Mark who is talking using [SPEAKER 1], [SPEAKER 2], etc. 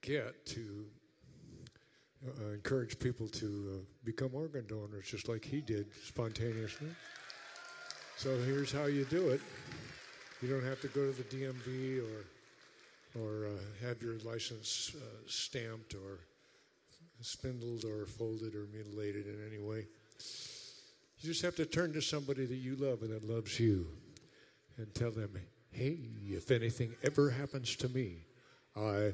[SPEAKER 1] get to encourage people to become organ donors just like he did spontaneously. So here's how you do it. You don't have to go to the DMV or have your license stamped or spindled or folded or mutilated in any way. You just have to turn to somebody that you love and that loves you and tell them, hey, if anything ever happens to me, I